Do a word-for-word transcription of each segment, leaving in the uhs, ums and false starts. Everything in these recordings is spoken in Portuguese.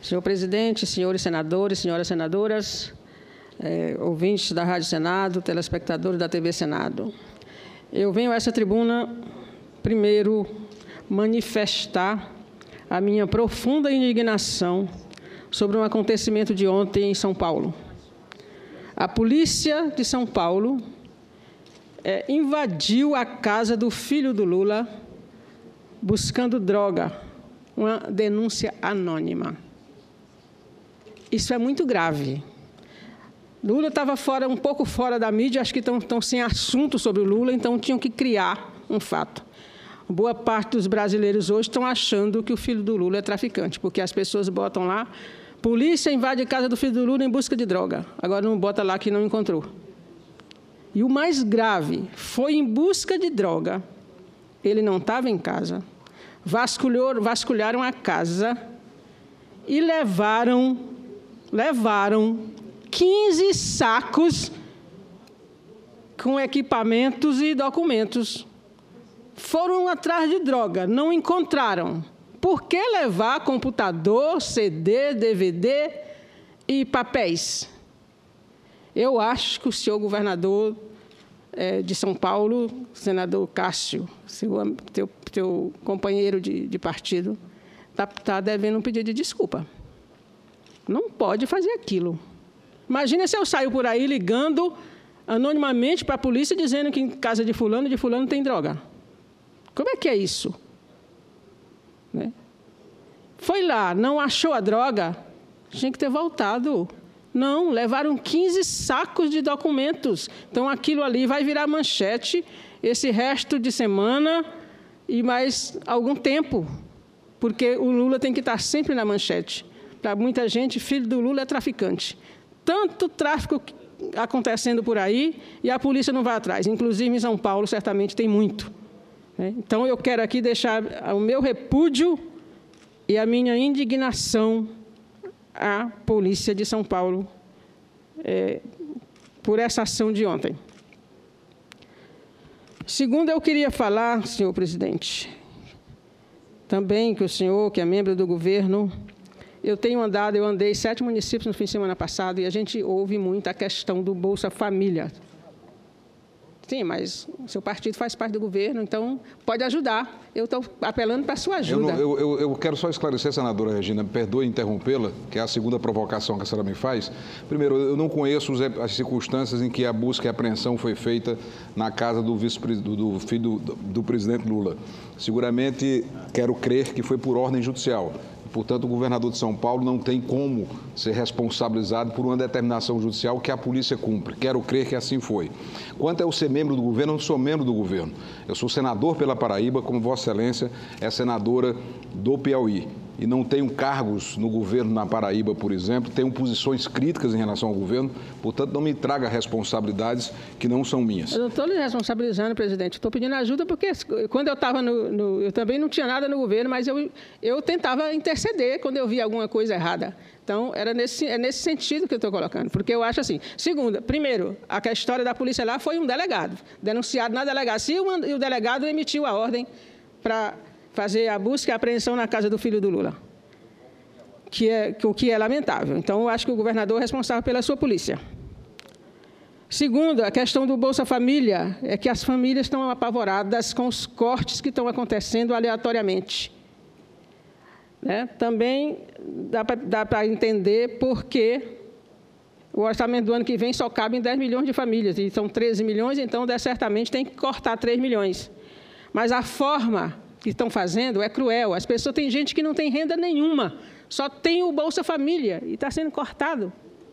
Senhor presidente, senhores senadores, senhoras senadoras, eh, ouvintes da Rádio Senado, telespectadores da T V Senado. Eu venho a essa tribuna, primeiro, manifestar a minha profunda indignação sobre um acontecimento de ontem em São Paulo. A polícia de São Paulo eh, invadiu a casa do filho do Lula buscando droga, uma denúncia anônima. Isso é muito grave. Lula estava fora, um pouco fora da mídia, acho que estão, estão sem assunto sobre o Lula, então tinham que criar um fato. Boa parte dos brasileiros hoje estão achando que o filho do Lula é traficante, porque as pessoas botam lá, polícia invade a casa do filho do Lula em busca de droga. Agora não bota lá que não encontrou. E o mais grave, foi em busca de droga. Ele não estava em casa. Vasculhou, vasculharam a casa e levaram, levaram quinze sacos com equipamentos e documentos. Foram atrás de droga, não encontraram. Por que levar computador, C D, D V D e papéis? Eu acho que o senhor governador é, de São Paulo, senador Cássio, seu, teu, teu companheiro de, de partido, está tá devendo um pedido de desculpa. Não pode fazer aquilo. Imagina se eu saio por aí ligando anonimamente para a polícia dizendo que em casa de fulano, de fulano tem droga. Como é que é isso? Né? Foi lá, não achou a droga, tinha que ter voltado. Não, levaram quinze sacos de documentos. Então, aquilo ali vai virar manchete esse resto de semana e mais algum tempo, porque o Lula tem que estar sempre na manchete. Para muita gente, filho do Lula é traficante. Tanto tráfico acontecendo por aí e a polícia não vai atrás. Inclusive, em São Paulo, certamente tem muito. Então, eu quero aqui deixar o meu repúdio e a minha indignação à Polícia de São Paulo é, por essa ação de ontem. Segundo, eu queria falar, senhor presidente, também que o senhor, que é membro do governo, eu tenho andado, eu andei sete municípios no fim de semana passado e a gente ouve muito a questão do Bolsa Família. Sim, mas o seu partido faz parte do governo, então pode ajudar. Eu estou apelando para a sua ajuda. Eu, não, eu, eu quero só esclarecer, senadora Regina, me perdoe interrompê-la, que é a segunda provocação que a senhora me faz. Primeiro, eu não conheço as circunstâncias em que a busca e a apreensão foi feita na casa do, vice, do, do filho do, do presidente Lula. Seguramente, quero crer que foi por ordem judicial. Portanto, o governador de São Paulo não tem como ser responsabilizado por uma determinação judicial que a polícia cumpre. Quero crer que assim foi. Quanto a eu ser membro do governo, eu não sou membro do governo. Eu sou senador pela Paraíba, como Vossa Excelência é senadora do Piauí. E não tenho cargos no governo na Paraíba, por exemplo, tenho posições críticas em relação ao governo, portanto, não me traga responsabilidades que não são minhas. Eu não estou lhe responsabilizando, presidente, estou pedindo ajuda porque quando eu estava no, no... Eu também não tinha nada no governo, mas eu, eu tentava interceder quando eu via alguma coisa errada. Então, era nesse, é nesse sentido que eu estou colocando, porque eu acho assim, segunda, primeiro, a história da polícia lá foi um delegado, denunciado na delegacia e o delegado emitiu a ordem para fazer a busca e a apreensão na casa do filho do Lula, que é, o que é lamentável. Então, eu acho que o governador é responsável pela sua polícia. Segundo, a questão do Bolsa Família é que as famílias estão apavoradas com os cortes que estão acontecendo aleatoriamente. Né? Também dá para entender por que o orçamento do ano que vem só cabe em dez milhões de famílias, e são treze milhões, então, certamente, tem que cortar três milhões. Mas a forma que estão fazendo é cruel. As pessoas, tem gente que não tem renda nenhuma, só tem o Bolsa Família e está sendo cortado.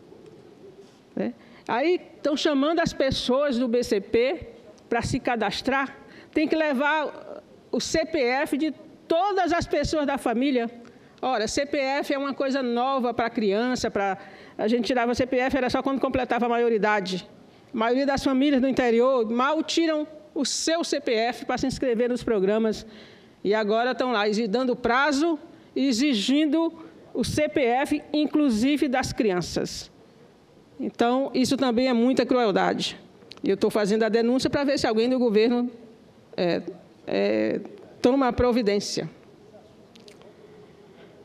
Né? Aí estão chamando as pessoas do B C P para se cadastrar, tem que levar o C P F de todas as pessoas da família. Ora, C P F é uma coisa nova para a criança, para... a gente tirava C P F, era só quando completava a maioridade. A maioria das famílias do interior mal tiram o seu C P F para se inscrever nos programas. E agora estão lá dando prazo e exigindo o C P F, inclusive das crianças. Então, isso também é muita crueldade. Eu estou fazendo a denúncia para ver se alguém do governo é, é, toma a providência.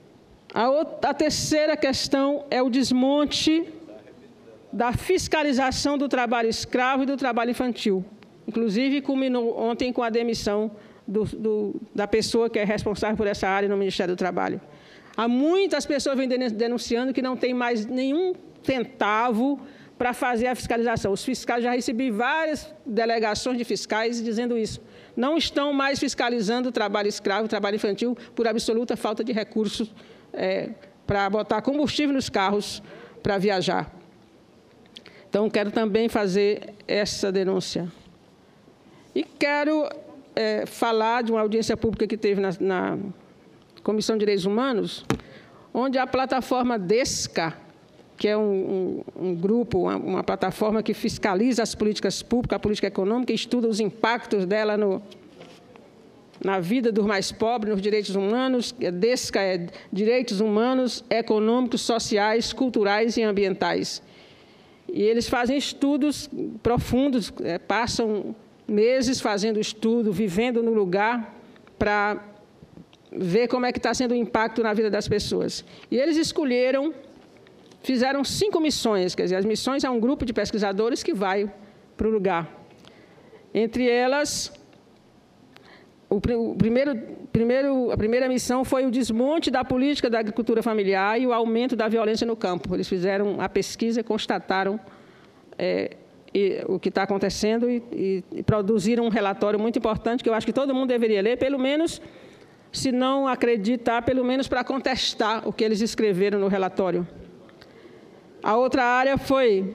A, outra, a terceira questão é o desmonte da fiscalização do trabalho escravo e do trabalho infantil. Inclusive, culminou ontem com a demissão do, do, da pessoa que é responsável por essa área no Ministério do Trabalho. Há muitas pessoas vêm denunciando que não tem mais nenhum centavo para fazer a fiscalização. Os fiscais, já recebi várias delegações de fiscais dizendo isso. Não estão mais fiscalizando o trabalho escravo, o trabalho infantil, por absoluta falta de recursos é, para botar combustível nos carros para viajar. Então, quero também fazer essa denúncia. E quero é, falar de uma audiência pública que teve na, na Comissão de Direitos Humanos, onde a plataforma DESCA, que é um, um, um grupo, uma, uma plataforma que fiscaliza as políticas públicas, a política econômica, e estuda os impactos dela no, na vida dos mais pobres, nos direitos humanos. A DESCA é Direitos Humanos, Econômicos, Sociais, Culturais e Ambientais. E eles fazem estudos profundos, é, passam meses fazendo estudo, vivendo no lugar, para ver como é que está sendo o impacto na vida das pessoas. E eles escolheram, fizeram cinco missões, quer dizer, as missões é um grupo de pesquisadores que vai para o lugar. Entre elas, o primeiro, primeiro, a primeira missão foi o desmonte da política da agricultura familiar e o aumento da violência no campo. Eles fizeram a pesquisa e constataram é, e, o que está acontecendo e, e, e produziram um relatório muito importante que eu acho que todo mundo deveria ler, pelo menos, se não acreditar, pelo menos para contestar o que eles escreveram no relatório. A outra área foi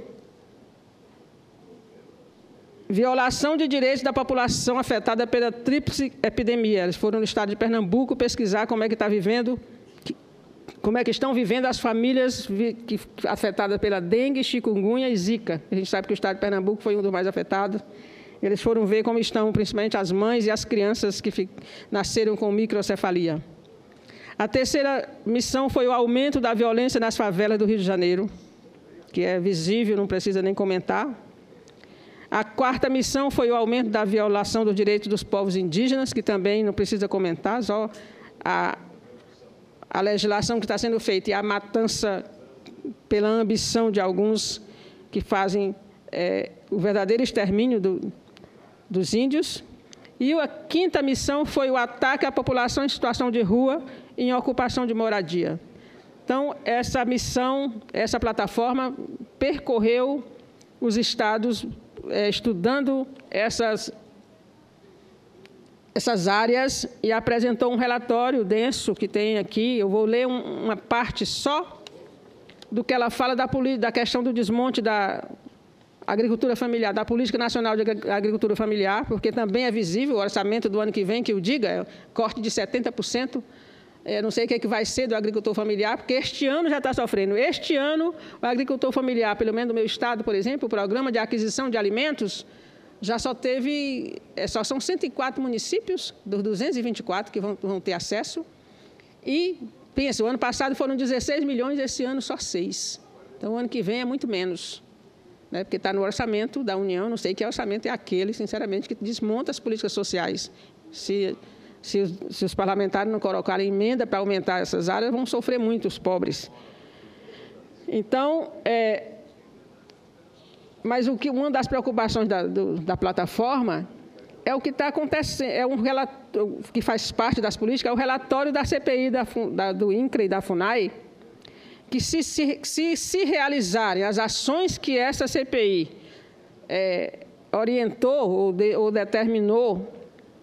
violação de direitos da população afetada pela tríplice epidemia. Eles foram no estado de Pernambuco pesquisar como é que está vivendo, como é que estão vivendo as famílias afetadas pela dengue, chikungunya e zika. A gente sabe que o estado de Pernambuco foi um dos mais afetados. Eles foram ver como estão, principalmente, as mães e as crianças que nasceram com microcefalia. A terceira missão foi o aumento da violência nas favelas do Rio de Janeiro, que é visível, não precisa nem comentar. A quarta missão foi o aumento da violação dos direitos dos povos indígenas, que também não precisa comentar, só a, a legislação que está sendo feita e a matança pela ambição de alguns que fazem é, o verdadeiro extermínio do, dos índios. E a quinta missão foi o ataque à população em situação de rua e em ocupação de moradia. Então, essa missão, essa plataforma percorreu os estados é, estudando essas, essas áreas e apresentou um relatório denso que tem aqui. Eu vou ler um, uma parte só do que ela fala da, da questão do desmonte da agricultura familiar, da Política Nacional de Agricultura Familiar, porque também é visível o orçamento do ano que vem, que o diga, é corte de setenta por cento. Eu não sei o que, é que vai ser do agricultor familiar, porque este ano já está sofrendo. Este ano, o agricultor familiar, pelo menos no meu estado, por exemplo, o programa de aquisição de alimentos, já só teve, só são cento e quatro municípios, dos duzentos e vinte e quatro que vão, vão ter acesso. E, pensa, o ano passado foram dezesseis milhões, esse ano só seis. Então, o ano que vem é muito menos, né, porque está no orçamento da União, não sei que orçamento é aquele, sinceramente, que desmonta as políticas sociais. Se... Se os, se os parlamentares não colocarem emenda para aumentar essas áreas, vão sofrer muito os pobres. Então, é, mas o que, uma das preocupações da, do, da plataforma é o que está acontecendo, é um relatório que faz parte das políticas, é o relatório da C P I, da, da, do INCRA e da FUNAI, que se, se, se, se realizarem as ações que essa C P I é, orientou ou, de, ou determinou,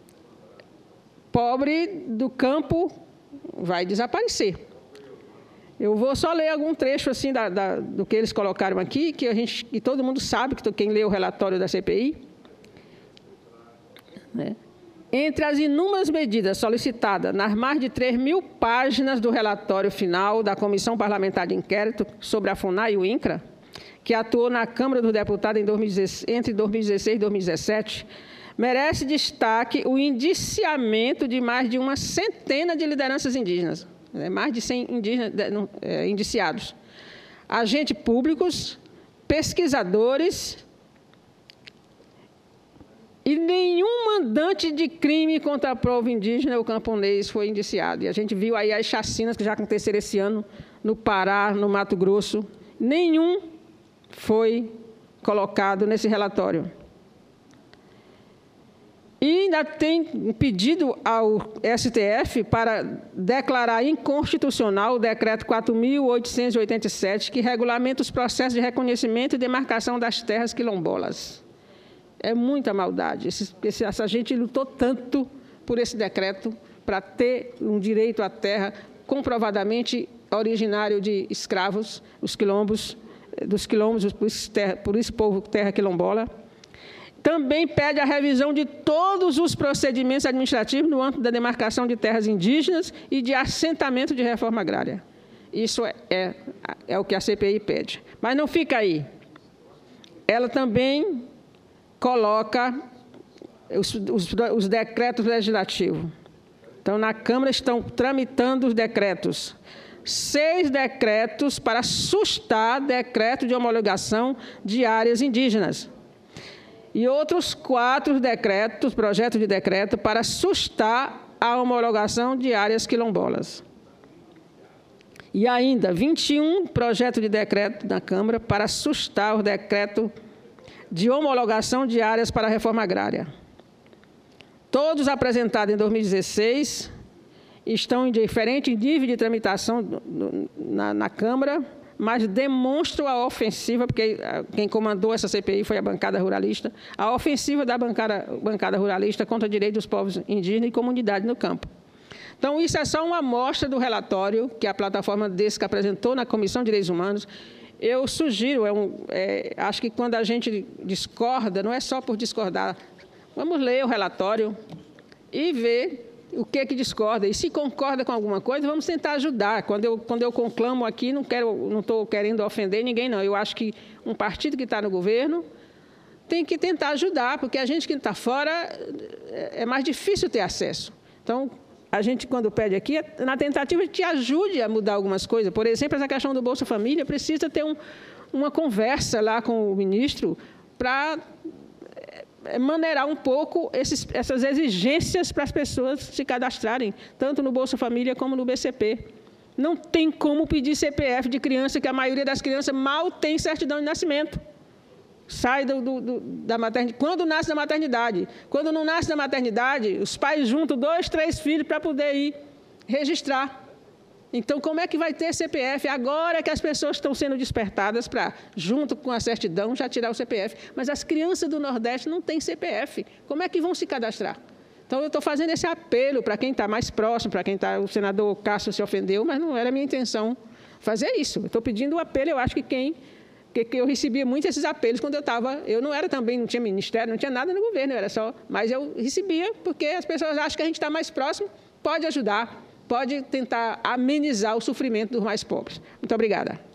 pobre do campo vai desaparecer. Eu vou só ler algum trecho assim da, da, do que eles colocaram aqui, que a gente, que todo mundo sabe, que quem lê o relatório da C P I. Né? Entre as inúmeras medidas solicitadas nas mais de três mil páginas do relatório final da Comissão Parlamentar de Inquérito sobre a FUNAI e o INCRA, que atuou na Câmara dos Deputados em dois mil e dezesseis, entre dois mil e dezesseis e dois mil e dezessete, merece destaque o indiciamento de mais de uma centena de lideranças indígenas, né, mais de cem indígenas, é, indiciados, agentes públicos, pesquisadores E nenhum mandante de crime contra o povo indígena ou camponês foi indiciado. E a gente viu aí as chacinas que já aconteceram esse ano no Pará, no Mato Grosso. Nenhum foi colocado nesse relatório. E ainda tem um pedido ao S T F para declarar inconstitucional o decreto quatro mil oitocentos e oitenta e sete, que regulamenta os processos de reconhecimento e demarcação das terras quilombolas. É muita maldade. Esse, esse, essa gente lutou tanto por esse decreto para ter um direito à terra comprovadamente originário de escravos, os quilombos, dos quilombos, por isso, terra, por isso povo terra quilombola. Também pede a revisão de todos os procedimentos administrativos no âmbito da demarcação de terras indígenas e de assentamento de reforma agrária. Isso é, é, é o que a C P I pede. Mas não fica aí. Ela também coloca os, os, os decretos legislativos. Então, na Câmara estão tramitando os decretos. Seis decretos para sustar decreto de homologação de áreas indígenas. E outros quatro decretos, projetos de decreto, para sustar a homologação de áreas quilombolas. E ainda, vinte e um projetos de decreto na Câmara para sustar o decreto de homologação de áreas para a reforma agrária. Todos apresentados em dois mil e dezesseis, estão em diferente nível de tramitação na, na Câmara, mas demonstram a ofensiva, porque quem comandou essa C P I foi a bancada ruralista, a ofensiva da bancada, bancada ruralista contra o direito dos povos indígenas e comunidades no campo. Então, isso é só uma amostra do relatório que a plataforma DESCA apresentou na Comissão de Direitos Humanos. Eu sugiro, é um, é, acho que quando a gente discorda, não é só por discordar, vamos ler o relatório e ver o que é que discorda. E se concorda com alguma coisa, vamos tentar ajudar. Quando eu, quando eu conclamo aqui, não quero, não estou querendo ofender ninguém, não. Eu acho que um partido que está no governo tem que tentar ajudar, porque a gente que está fora é mais difícil ter acesso. Então, a gente, quando pede aqui, na tentativa de te ajude a mudar algumas coisas. Por exemplo, essa questão do Bolsa Família, precisa ter um, uma conversa lá com o ministro para maneirar um pouco esses, essas exigências para as pessoas se cadastrarem, tanto no Bolsa Família como no B C P. Não tem como pedir C P F de criança, que a maioria das crianças mal tem certidão de nascimento. Sai do, do, do, da maternidade, quando nasce da maternidade. Quando não nasce da maternidade, os pais juntam dois, três filhos para poder ir registrar. Então, como é que vai ter C P F? Agora que as pessoas estão sendo despertadas para, junto com a certidão, já tirar o C P F. Mas as crianças do Nordeste não têm C P F. Como é que vão se cadastrar? Então, eu estou fazendo esse apelo para quem está mais próximo, para quem está... O senador Cássio se ofendeu, mas não era a minha intenção fazer isso. Eu estou pedindo um apelo, eu acho que quem... que eu recebia muito esses apelos quando eu estava... Eu não era também, não tinha ministério, não tinha nada no governo, eu era só... Mas eu recebia porque as pessoas acham que a gente está mais próximo, pode ajudar, pode tentar amenizar o sofrimento dos mais pobres. Muito obrigada.